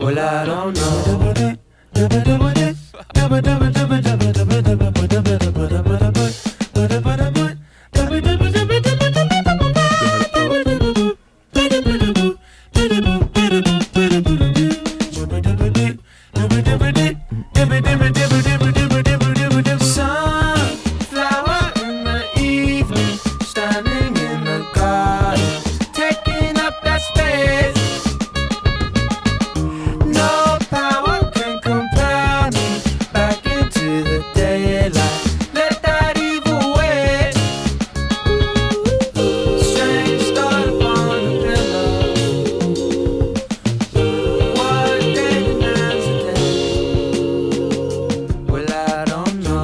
Well, I don't know. Sunflower in the evening, standing in the garden, taking up that space. No power can compare me back into the daylight. Let that evil wait. Strange start upon the pillow. What day demands a day? Well, I don't know.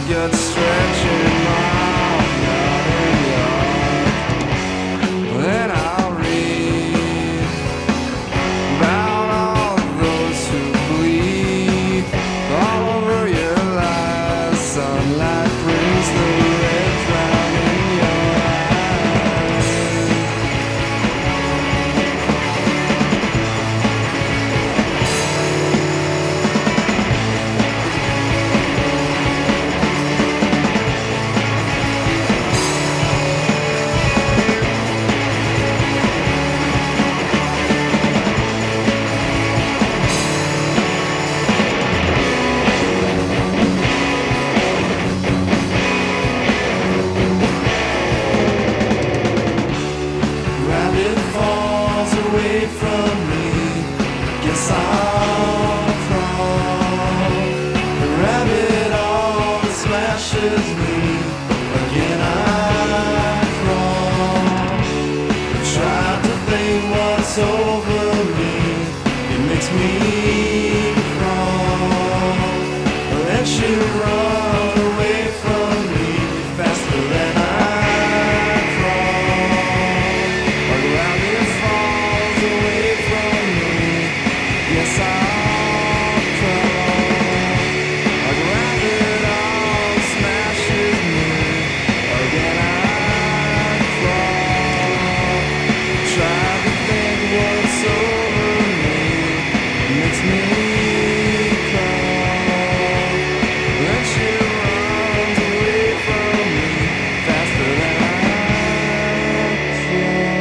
get stretching my yard. Then I'll read about all those who bleed all over your lies. Sunlight brings the red frown in your eyes. Rabbit falls away from me, guess I'll crawl. The rabbit always smashes me, again I crawl. Tried to think what's over me, it makes me crawl. Let you run away from me faster than I crawl. A rabbit falls away from me, yes I'll crawl. A rabbit all smashes me, again I crawl. Try to think what's over me, makes me crawl. Then she runs away from me faster than I crawl.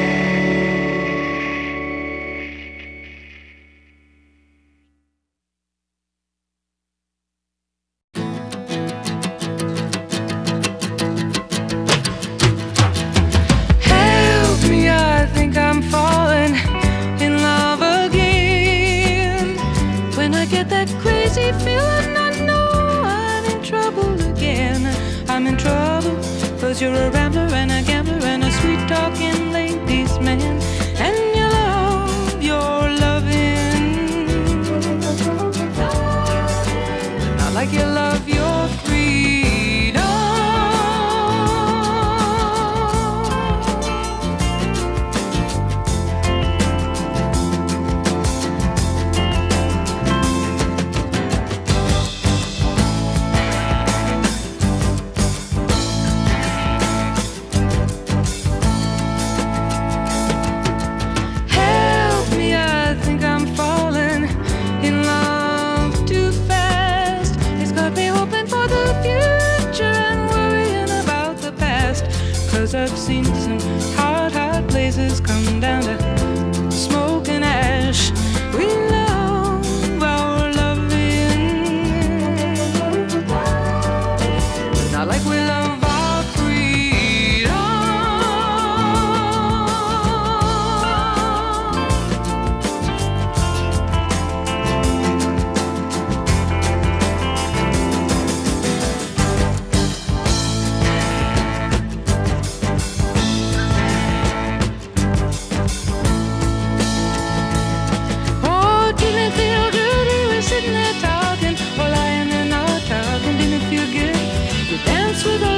Help me, I think I'm falling in love again. When I get that crazy feeling, I know I'm in trouble again. I'm in trouble, 'cause you're a rambler and a gambler and a sweet-talking ladies' man. And you love your loving, not like you love your freedom. Help me, I think I'm falling in love too fast. It's got me hoping for the future and worrying about the past. 'Cause I've seen some hot, hot places come down to smoke and ash. We love our loving, not like we love our freedom. Oh, didn't it feel good? We were sitting there talking, or lying there not talking. Didn't it feel good? We danced with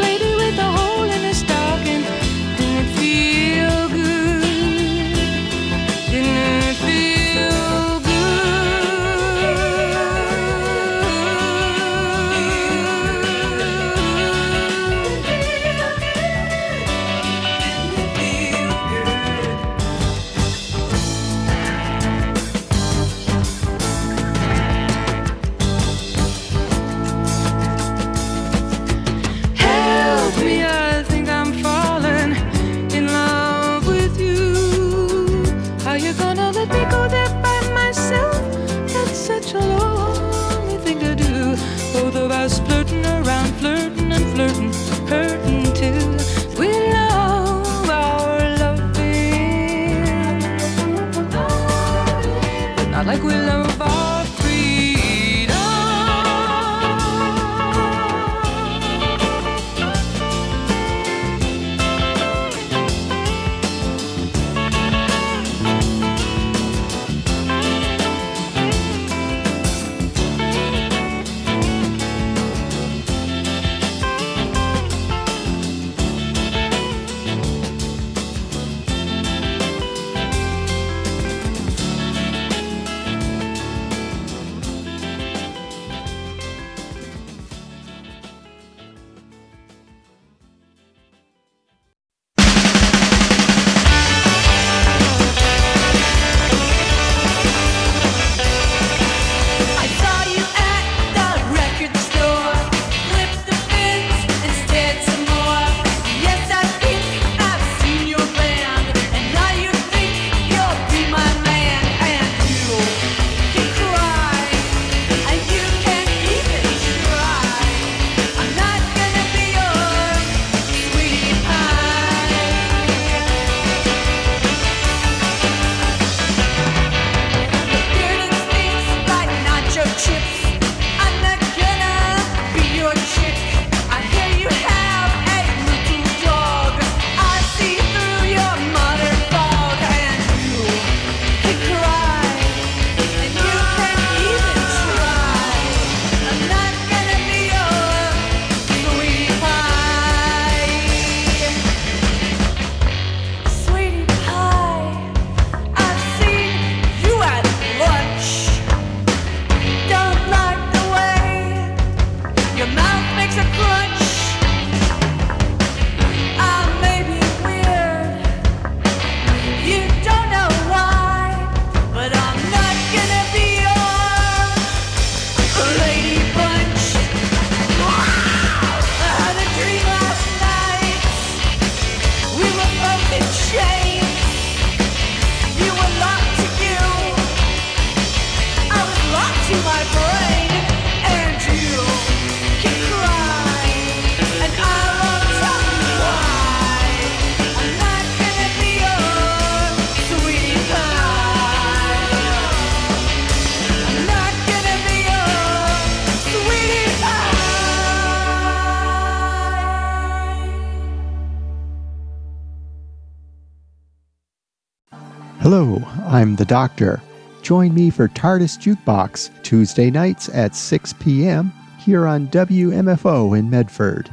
Hello, I'm the Doctor. Join me for TARDIS Jukebox Tuesday nights at 6 p.m. here on WMFO in Medford.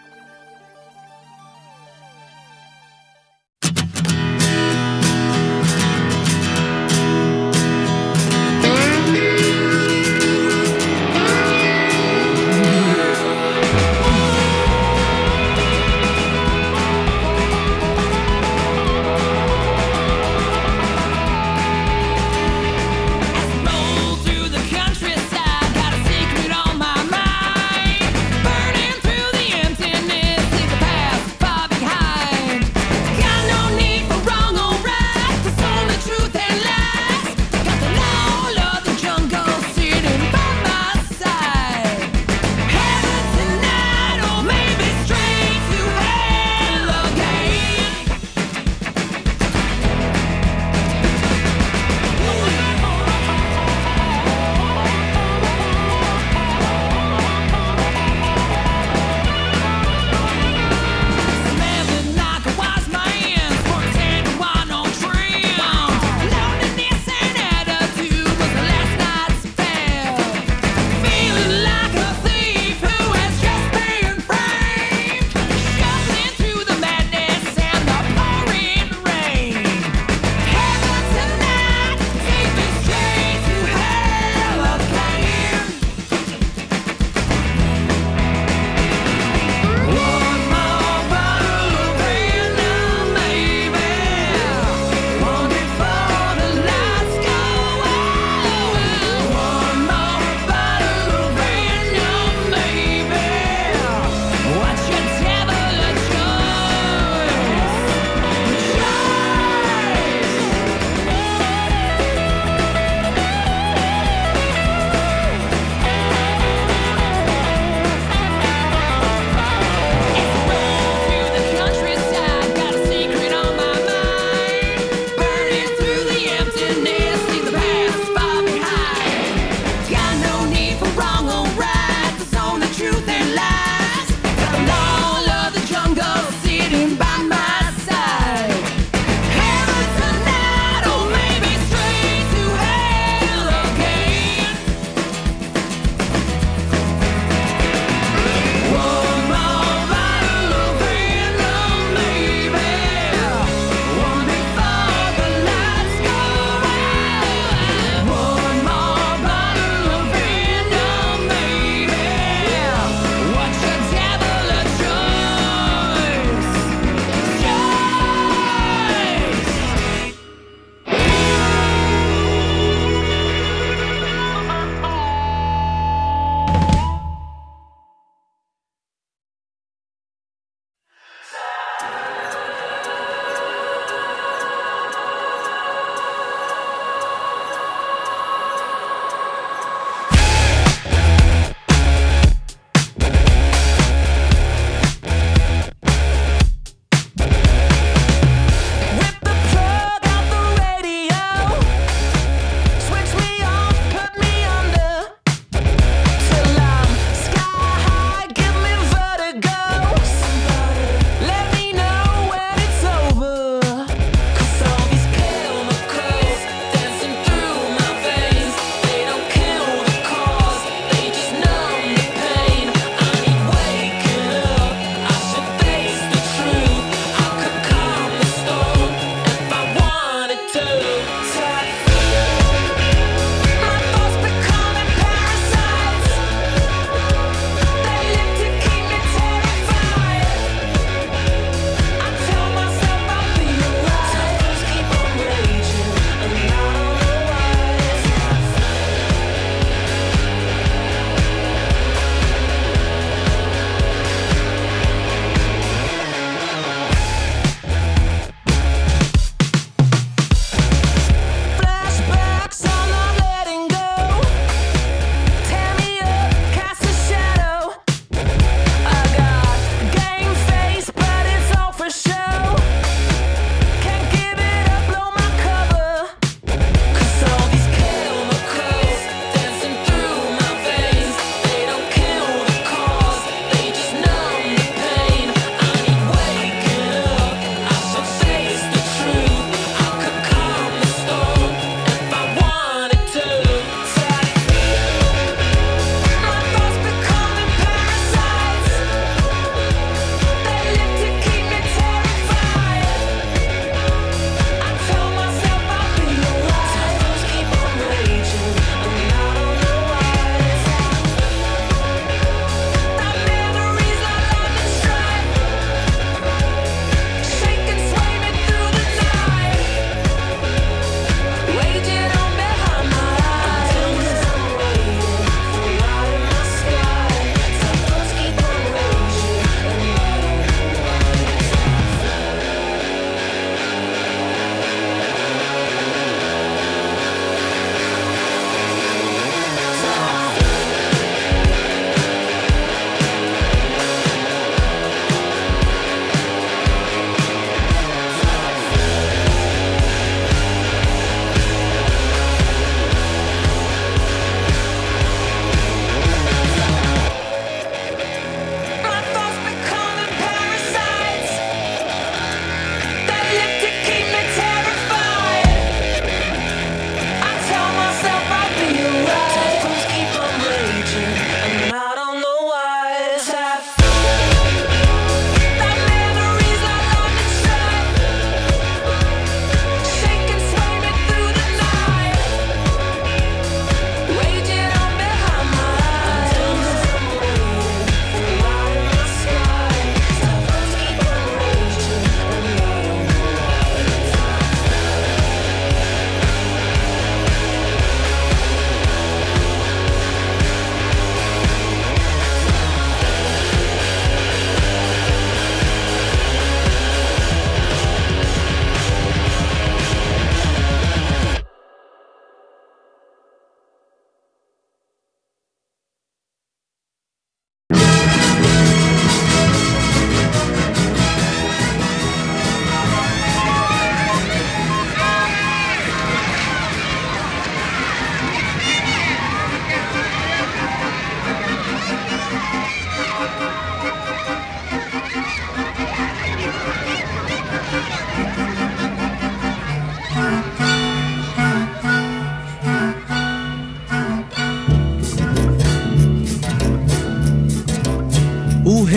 Roll through the countryside, got a secret on my mind. Burning through the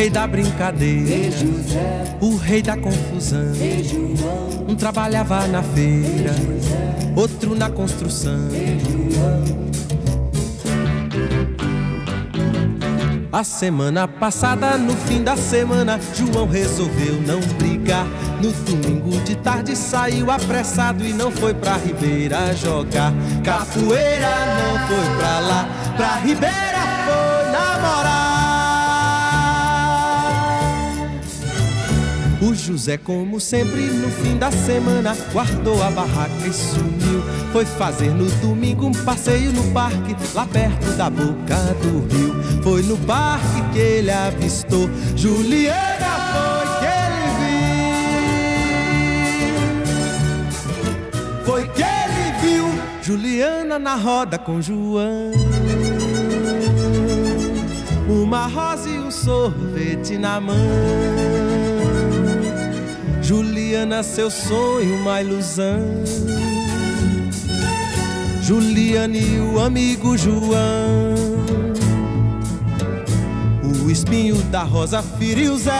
rei da brincadeira, o rei da confusão. Um trabalhava na feira, outro na construção. A semana passada, no fim da semana, João resolveu não brigar. No domingo de tarde saiu apressado e não foi pra Ribeira jogar capoeira, não foi pra lá, pra Ribeira foi namorar. O José, como sempre, no fim da semana, guardou a barraca e sumiu. Foi fazer no domingo um passeio no parque, lá perto da boca do rio. Foi no parque que ele avistou Juliana, foi que ele viu. Foi que ele viu Juliana na roda com João. Uma rosa e um sorvete na mão. Juliana, seu sonho, uma ilusão. Juliana e o amigo João. O espinho da rosa feriu Zé,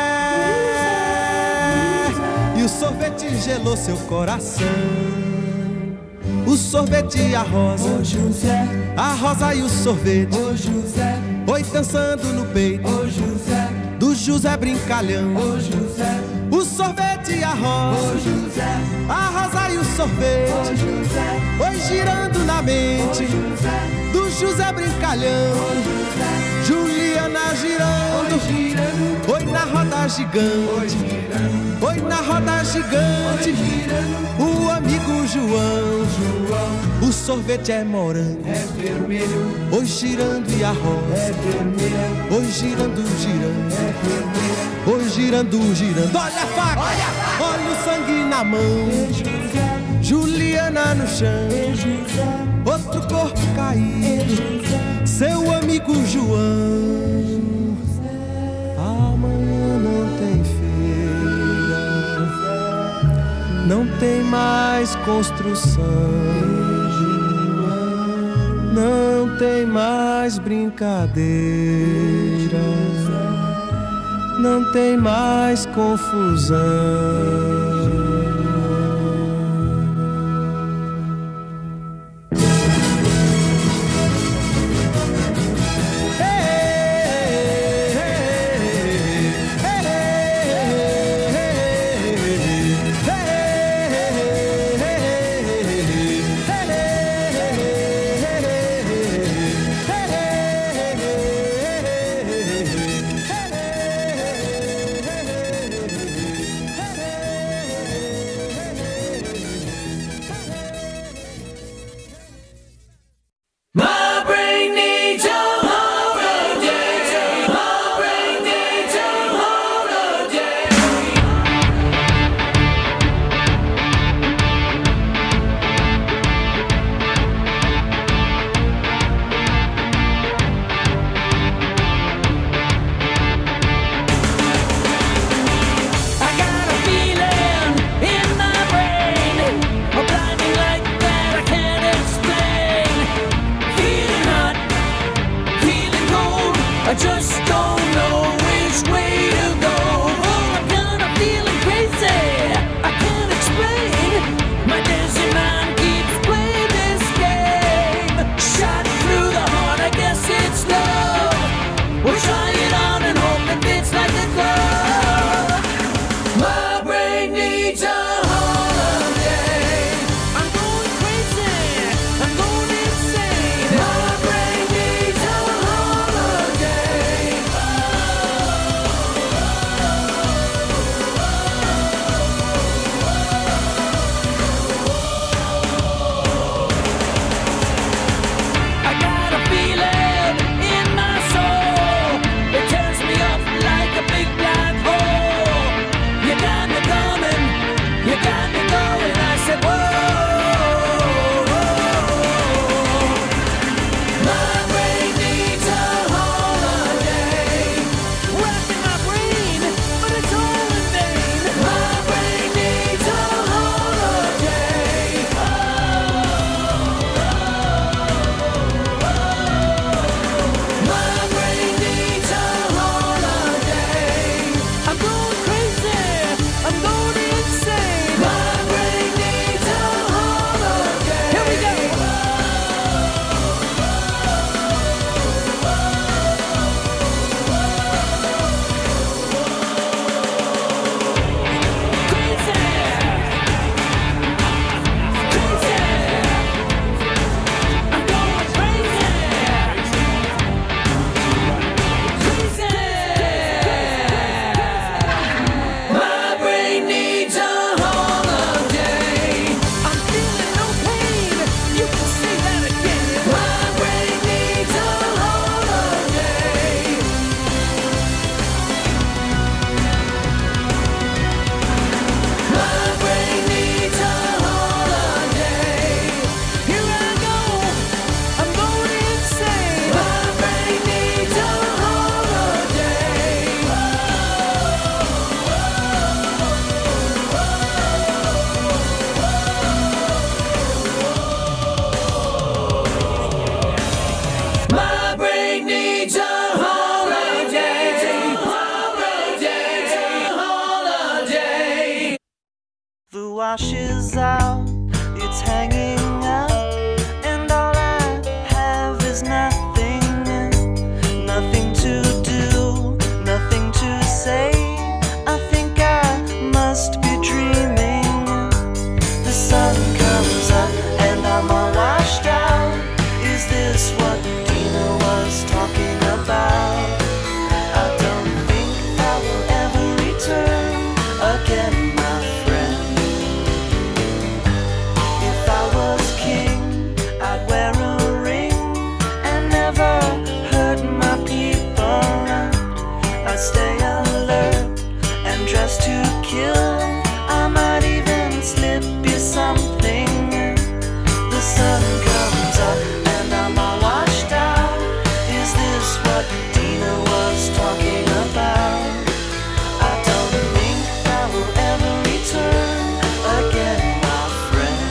e o sorvete gelou seu coração. O sorvete e a rosa, Ô José, a rosa e o sorvete, ô José, oi dançando no peito ô José, do José brincalhão. ô José, O sorvete e a ô rosa, José, a rosa e o ô sorvete, José, oi girando na ô mente José, do José brincalhão. ô José, Juliana girando, girando, oi na roda gigante, girando, oi na roda gigante, girando, o amigo João. João, O sorvete é morango, é vermelho, oi girando e a é rosa, vermelha, oi girando, girando, é vermelha, oi girando, girando. Olha a faca, olha o sangue na mão. José, Juliana no chão, José, outro corpo caído, seu amigo João. Amanhã não tem feira, não tem mais construção, não tem mais brincadeira, não tem mais confusão. washes out, it's hanging out, and all I have is nothing, nothing to do, nothing to say. I think I must be dreaming. The sun comes up and I'm all washed out. Is this what Dina was talking about? I don't think I will ever return again, my friend. If I was king, I'd wear a ring and never hurt my people. I'd stay alert and dress to kill. I might even slip you something. The sun comes up and I'm all washed out. Is this what Dina was talking about? I don't think I will ever return again, my friend.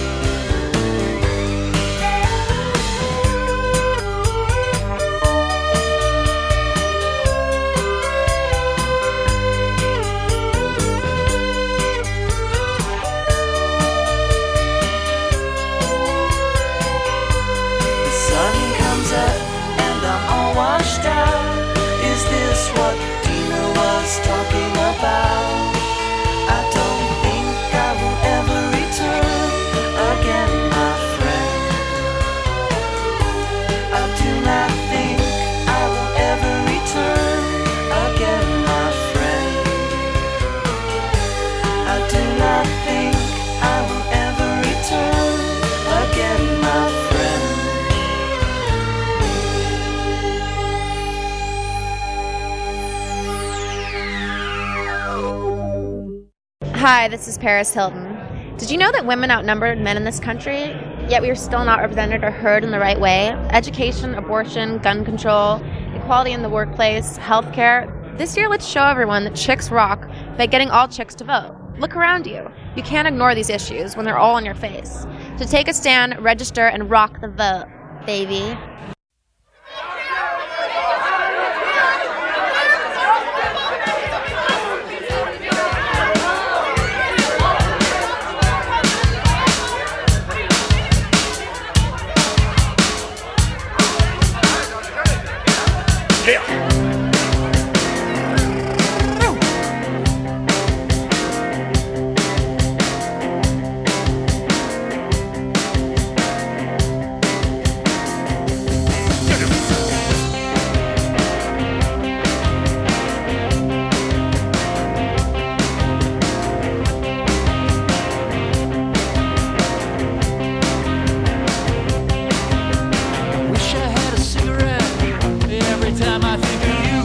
The sun comes up and I'm all washed out. Is this what Dina was talking about? I don't think I will ever return again, my friend. I do not think I will ever return again, my friend. I do not think I will ever return again, my friend. Hi, this is Paris Hilton. Did you know that women outnumbered men in this country, yet we are still not represented or heard in the right way? Education, abortion, gun control, equality in the workplace, healthcare. This year, let's show everyone that chicks rock by getting all chicks to vote. Look around you. You can't ignore these issues when they're all in your face. To take a stand, register, and rock the vote, baby. Wish I had a cigarette every time I think of you.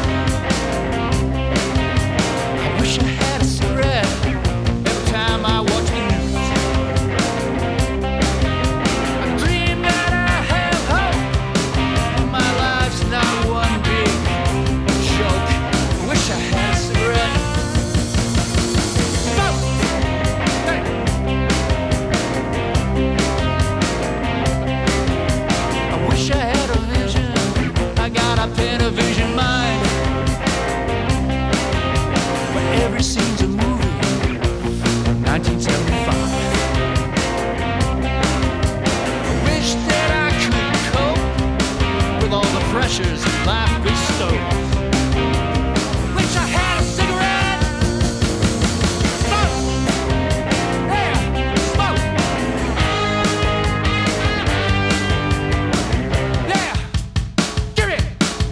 I wish I had a cigarette every time I watch the news. I dream that I have hope. My life's not one big joke. I wish I had a cigarette. Smoke! Hey! I wish I had a vision. I got a Panavision mind. Where every scene's a movie. 1975. I wish that I could cope with all the pressures life bestows. Wish I had a cigarette. Smoke! Yeah, smoke! Yeah! Give it!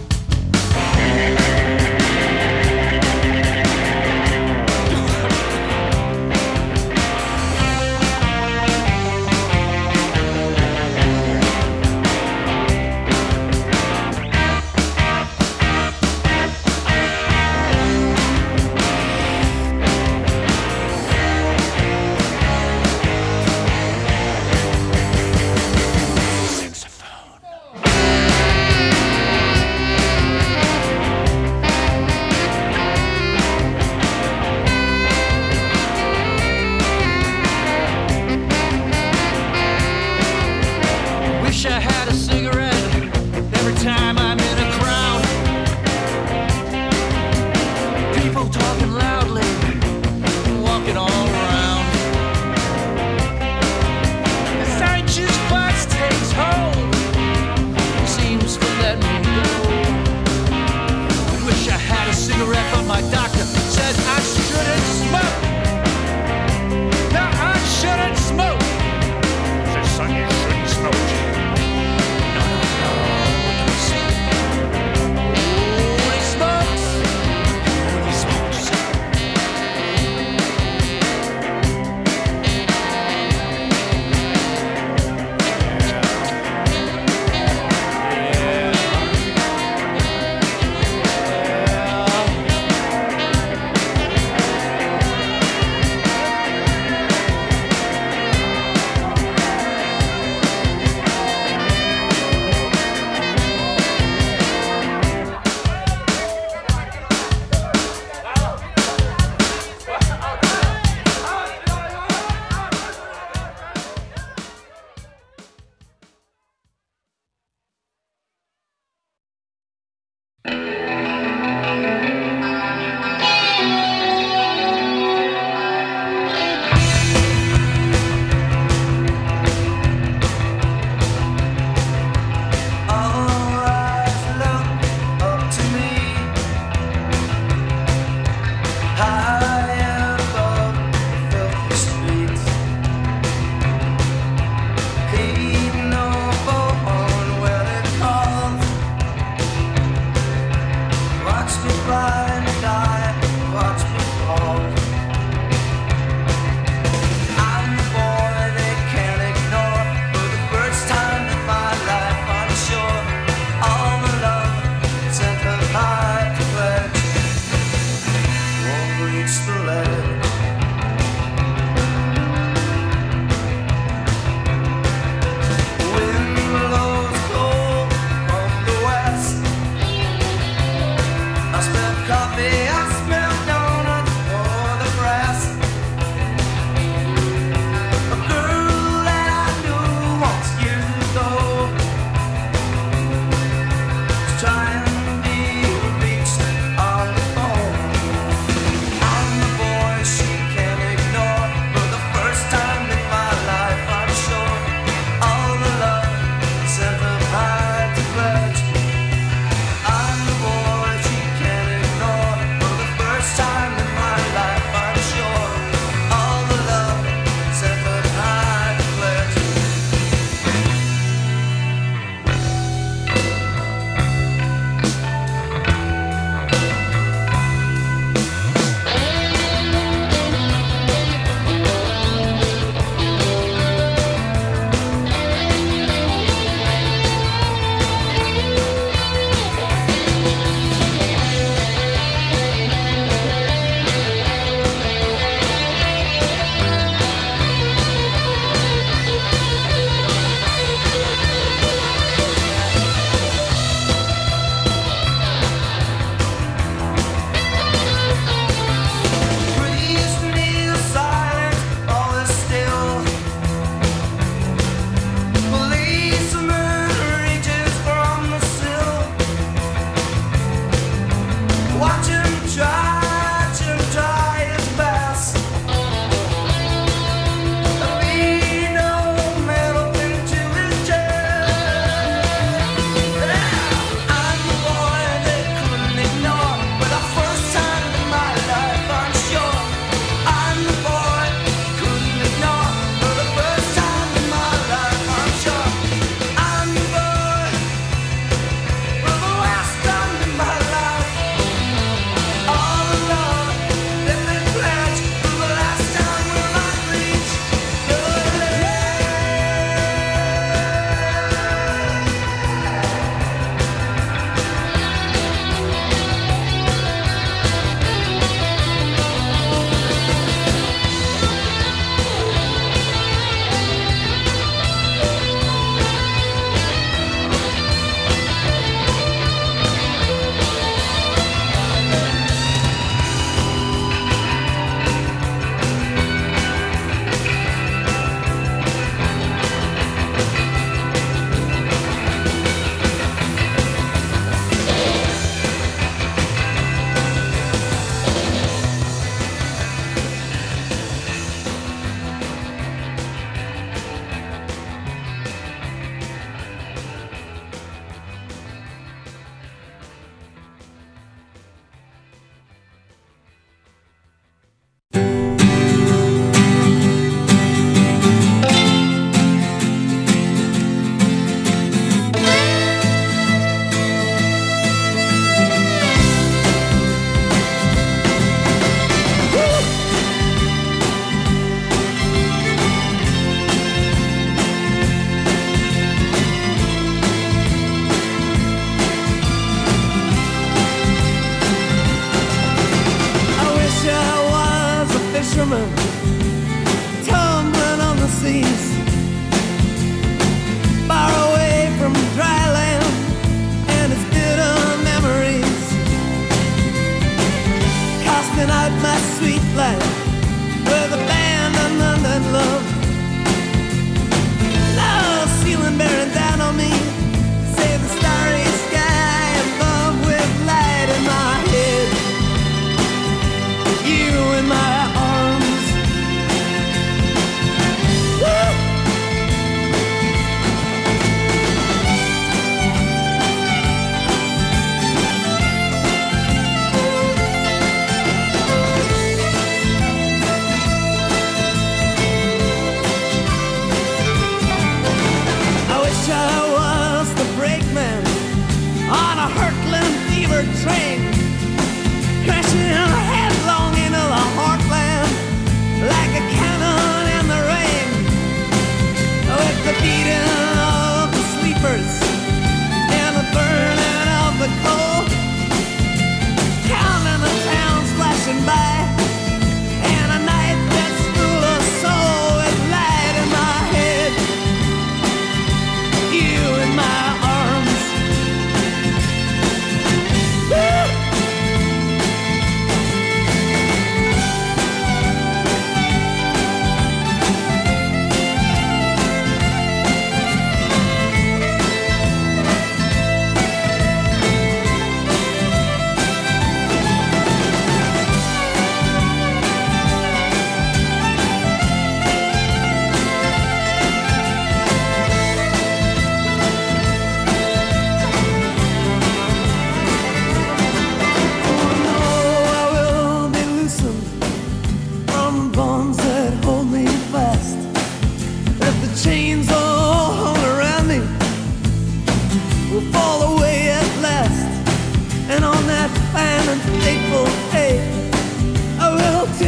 Wish I had a cigarette every time I'm in a crowd. People talking loudly, walking all around. high above the filthy streets. He'd know on where it calls. Watch me fly and die, watch me fall. I'm the boy they can't ignore. For the first time in my life, I'm sure all the love sent up high to pledge won't reach the ledge. Wind blows cold from the west. I smell coffee, I smell donuts for the press. A girl that I knew once years ago is trying to be reached on the phone. I'm the boy she can't ignore. For the first time in my life, I'm sure all the love sent up high to pledge. I'm the boy she can't ignore. For the first time in my life, I'm sure all the love sent up high to pledge. Breeze me the silence, all is still. Policeman reaches from the sill. Watch him try his best. There'll be no metal into his chest. I'm the boy they couldn't ignore. For the first time in my life, I'm sure I'm the boy couldn't ignore. For the first time in my life, I'm sure I'm the boy. For the last time in my life, all the love that they pledge. For the last time will I reach the I wish I was a fisherman tumbling on the seas, far away from dry land and its bitter memories, casting out my sweet life with a band of London love. Love ceiling bearing down on me, say the starry sky above with light in my head. You in my arms. Woo!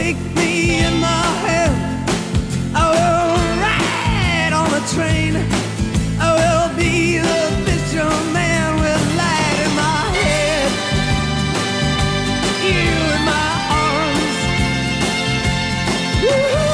take me in my hand. I will ride on the train. I will be the fisherman with light in my head, you in my arms. Woo-hoo-hoo.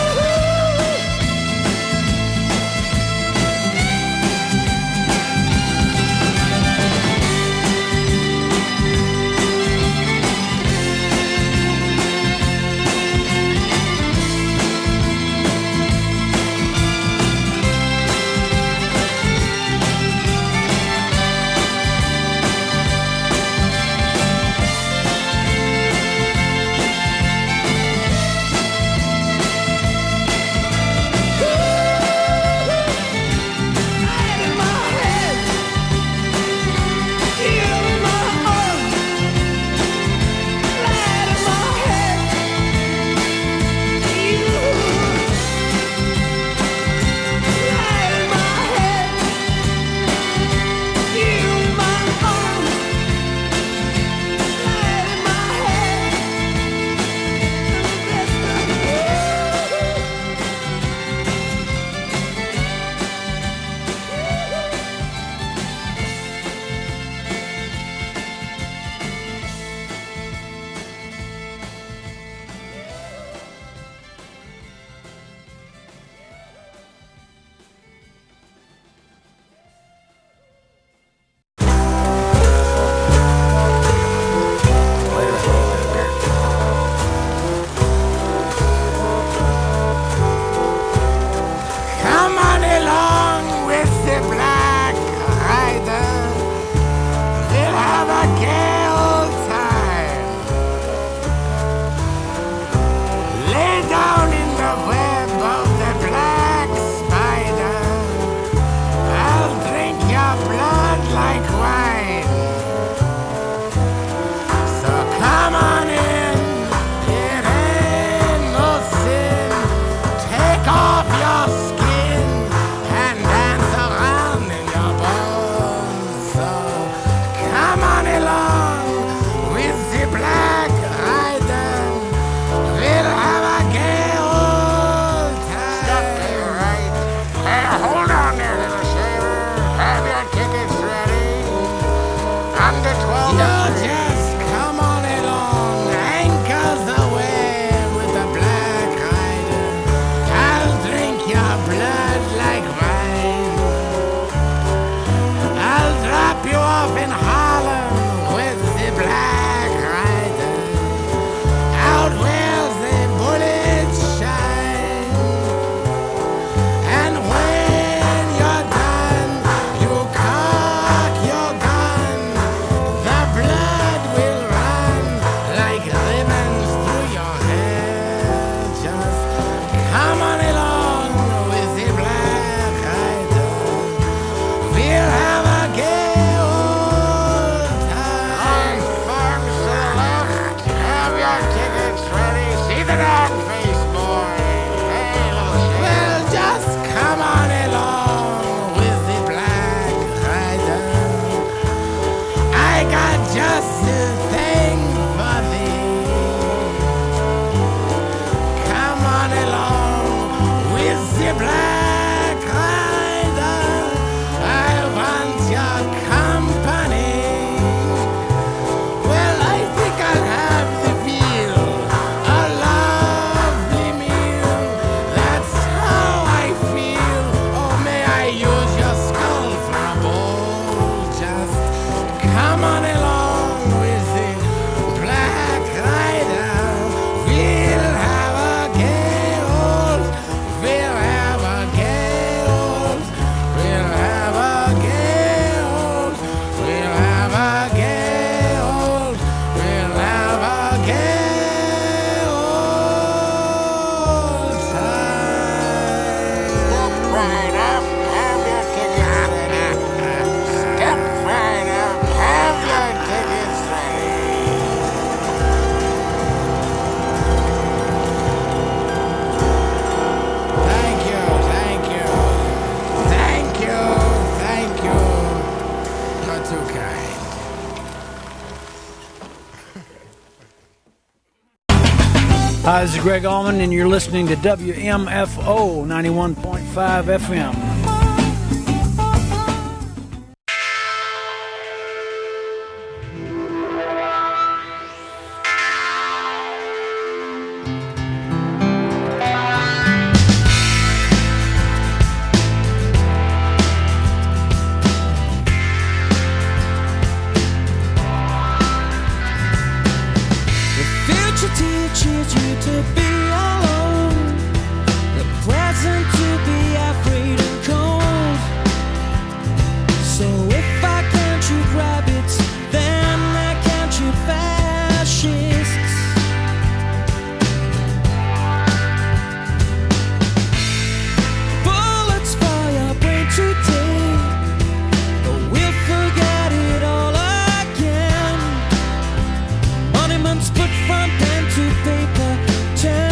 Hi, this is Greg Allman, and you're listening to WMFO 91.5 FM. Teaches you to be alone, the present to be afraid and cold. So if I can't shoot rabbits, then I can't shoot fascists. Bullets for your brain today, but we'll forget it all again. Monuments put from pen to paper.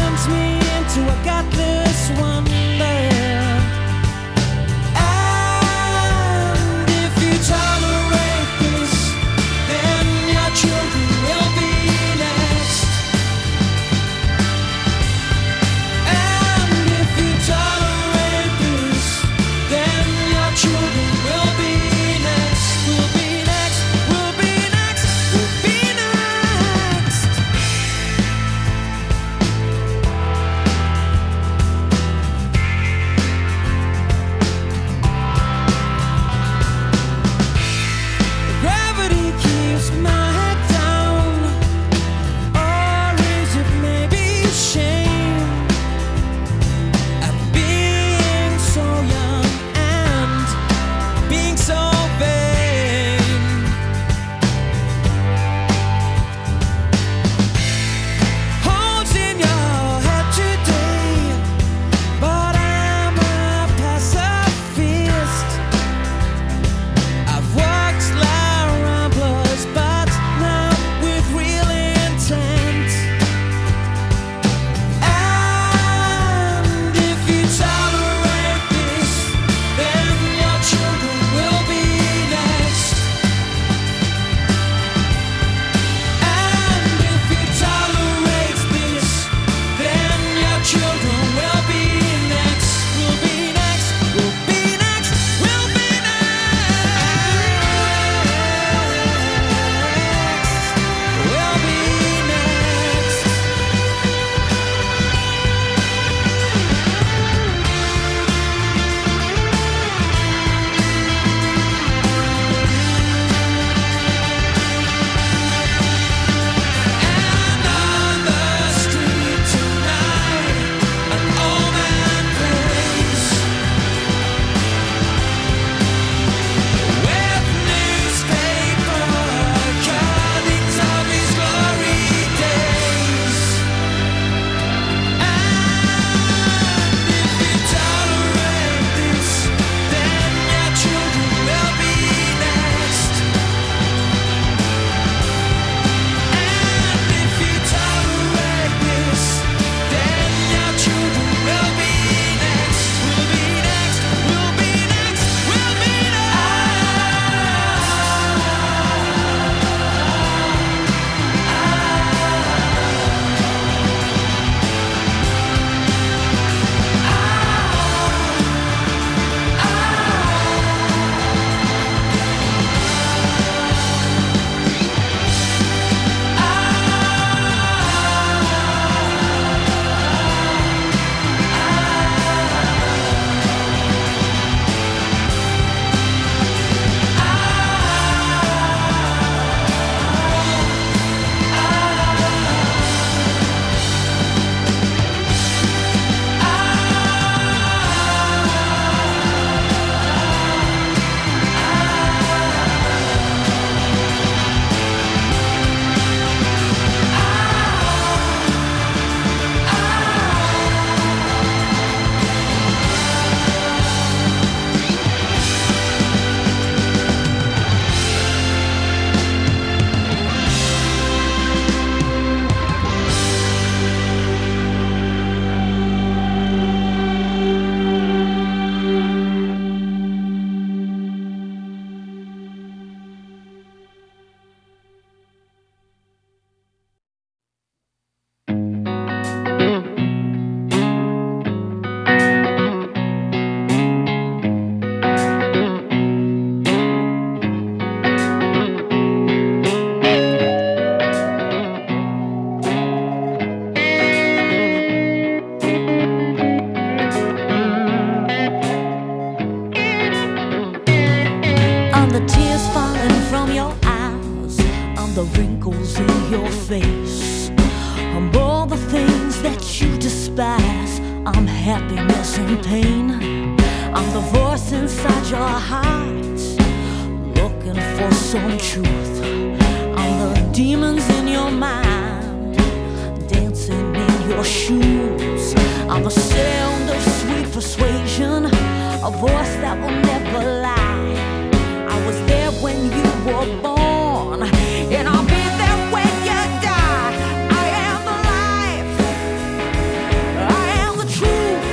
I'm happiness and pain. I'm the voice inside your heart, looking for some truth. I'm the demons in your mind, dancing in your shoes. I'm the sound of sweet persuasion, a voice that will never lie. I was there when you were born, and I'll be there when you die. I am the life, I am the truth,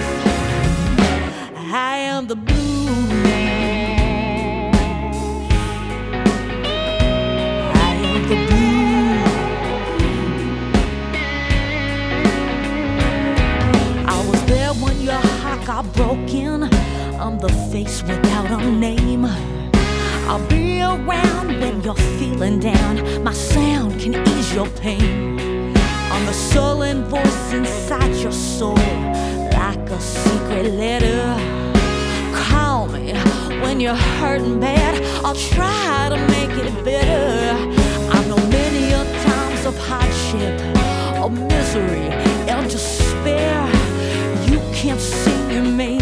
I am the blues, I am the blues. I was there when your heart got broken. I'm the face without a name. I'll be around when you're feeling down. My sound can ease your pain. I'm the sullen voice inside your soul, like a secret letter. Call me when you're hurting bad, I'll try to make it better. I know many a times of hardship, of misery and despair. You can't see me.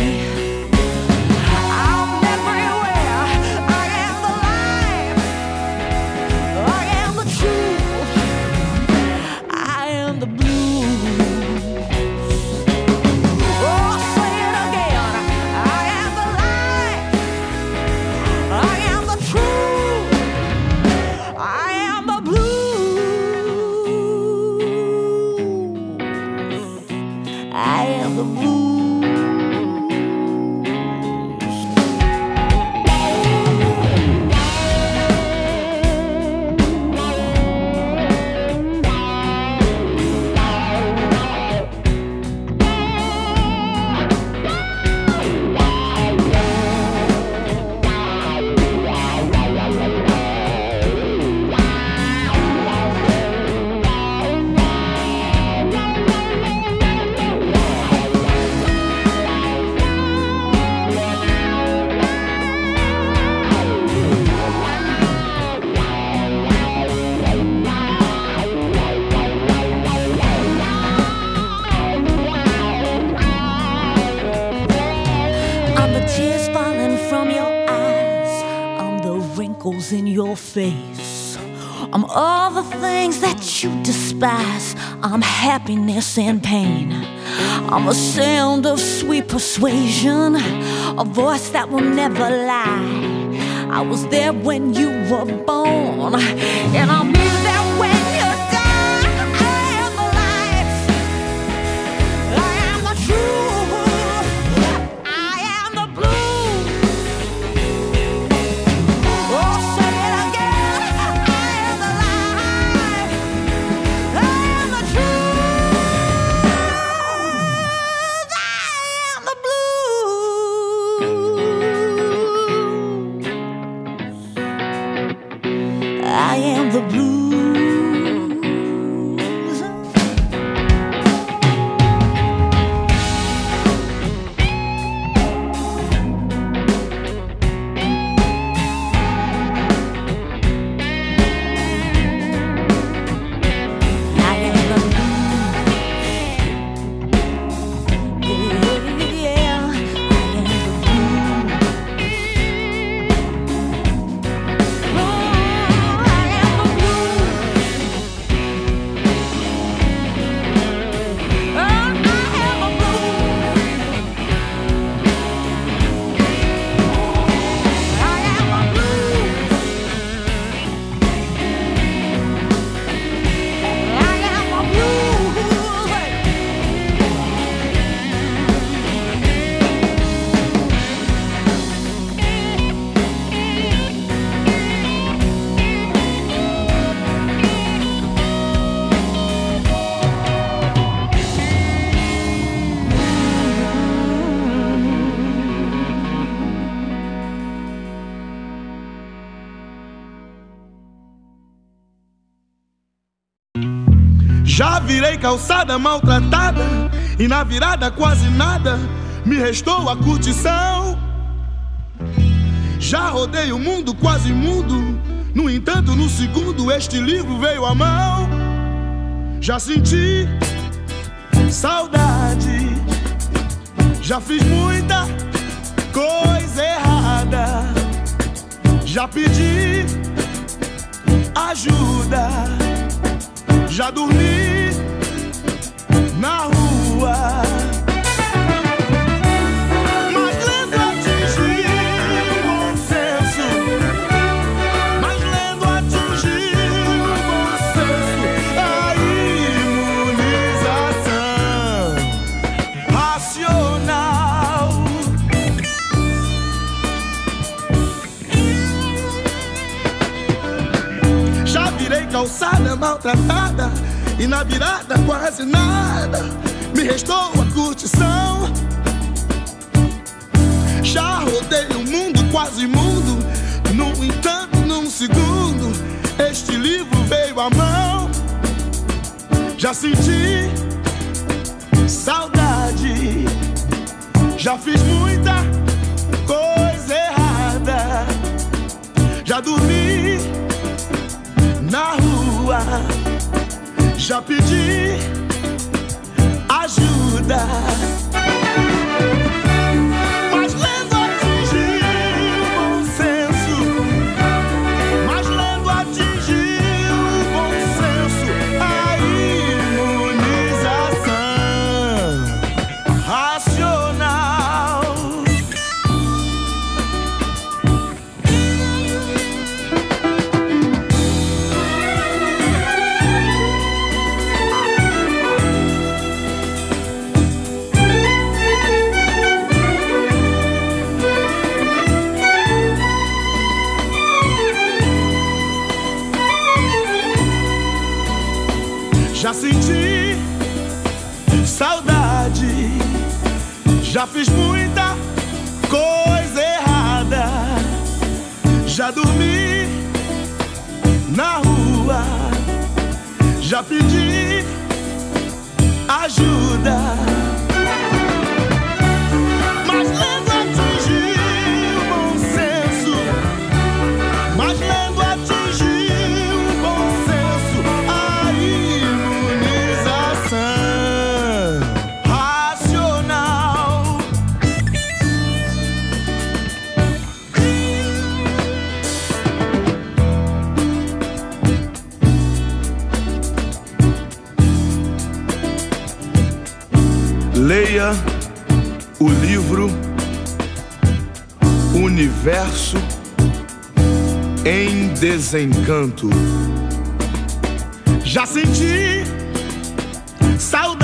In your face, I'm all the things that you despise. I'm happiness and pain. I'm a sound of sweet persuasion, a voice that will never lie. I was there when you were born, and I'll be there when you die. I am the life, I am the truth, I am the blues. Oh, say it again. I am the life, I am the truth, I am the blues. I am the blues. Já virei calçada maltratada e na virada quase nada me restou a curtição. Já rodei o mundo quase mudo, no entanto no segundo este livro veio à mão. Já senti saudade Já fiz muita coisa errada, já pedi ajuda, já dormi na rua. Mas lendo atingi o bom senso, mas lendo atingi o bom senso, a imunização racional. Já virei calçada maltratada e na virada quase nada me restou a curtição. Já rodei o mundo quase imundo, no entanto num segundo este livro veio à mão. Já senti saudade, já fiz muita coisa errada, já dormi na rua, já pedi ajuda, mas lendo atingi o bom senso, mas lendo atingi o bom senso, a imunização racional. Já senti saudade, já fiz muita coisa errada, já dormi na rua, já pedi ajuda, mas lendo atingi o bom senso, mas lendo atingi o bom senso, a imunização racional. Leia o livro Universo em Desencanto. Já senti saudade.